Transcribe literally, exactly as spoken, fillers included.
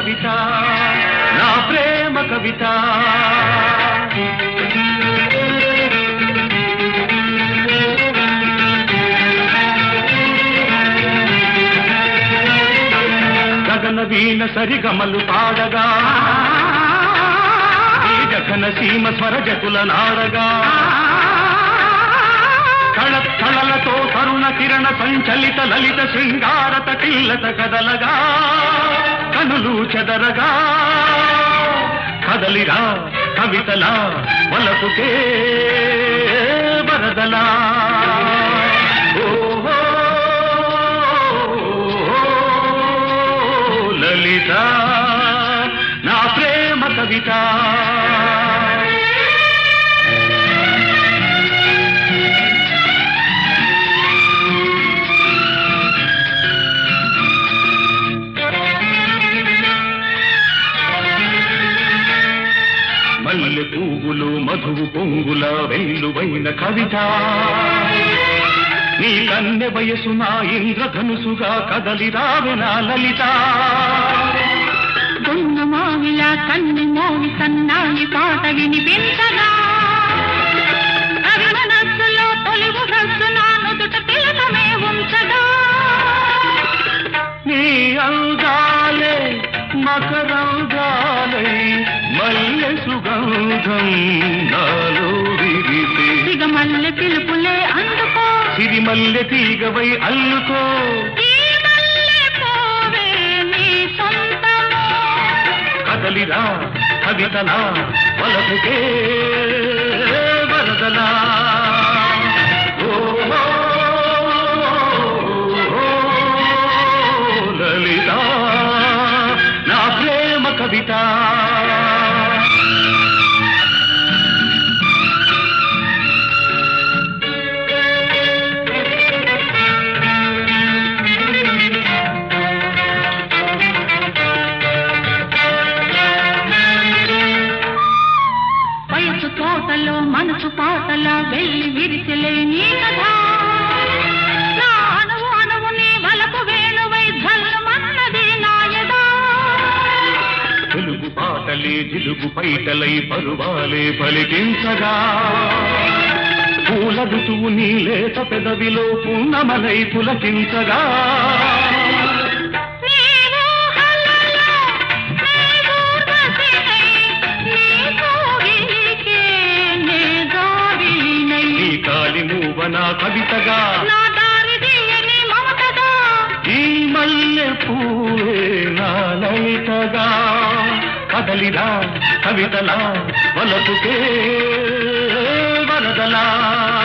కవిత నా ప్రేమ కవిత గగన వీణ సరిగమలు పాడగా ఈ జగన సీమ స్వరజకుల నాడగా కళ కళలతో తరుణ కిరణ సంచలిత లలిత శృంగారత కిల్లత కదలగా కనులు చెదరగా కదలిరా కవితలా వలపుకే వరదలా ఓహో లలిత నా ప్రేమ కవిత మల్లె పువ్వులు మధువు పొంగుల వెల్లువైన కవిత నీ కన్నె వయసు నా ఇంద్రధనుసుగా కదలి రావెనా లలిత దొన్న మావిలా కన్ను మోవి సన్నాయి పాట వినిపించగా కవి మనస్సులో తొలివు రస్సు నా నుదుట తిలకమే ఉంచగా నీ అందాలే మకరందాలై మల్లె సుగంధం నాలో విరితే సిగమల్లె పిలుపులే అందుకో సిరిమల్లె తీగవై అల్లుకో ఈ మల్లె పోవే నీ సొంతము కదలిరా కవితలా వలపుకే వరదలా ఓహో లలిత నా ప్రేమ కవిత వయసు తోటలో మనసు పాటల వెళ్ళి విరిసిలే నీ కథ నా అణువు అణువు నీ వలపు వేణువై ధల్లుమన్నది నాయదా తెలుగు పాటలే జిలుగు పైటలై పరువాలే పలికించగా పూల ఋతువు నీ లేత పెదవిలో పున్నమలై పులకించగా నా కవితగా నా దారి తీయని మమతగా ఈ మల్లె పూవే నా లలితగా కదలిరా కవితలా వలపుకే వరదలా